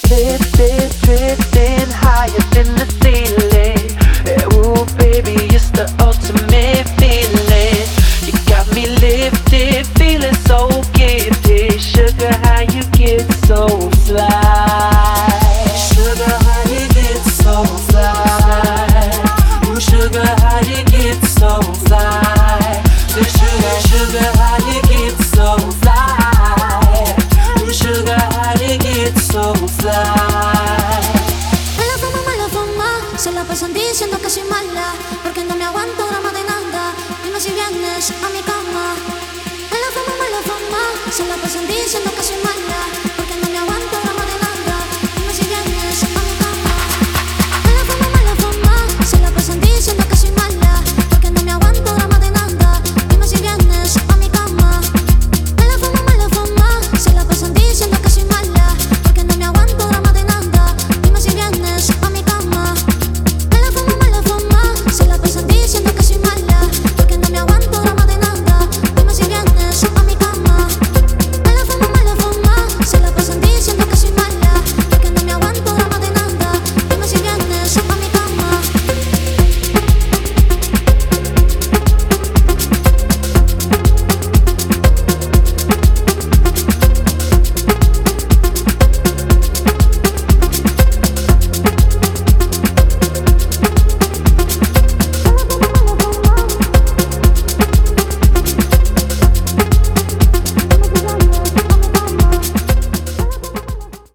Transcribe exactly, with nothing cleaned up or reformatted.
Lifted, drifting higher than the ceiling. Ooh, baby, it's the ultimate feeling. You got me lifted, feeling so gifted. Sugar, how you get so fly? Sugar, how you get so fly? Ooh, sugar, how you get so fly? Say, sugar, sugar, how you get so fly? Ooh, sugar, how you get so fly? Mala fama, mala fama, se la pasan diciendo que soy mala, porque no me aguanto drama de nada. Dime si vienes a mi cama. Mala fama, mala fama, se la pasan diciendo que soy mala.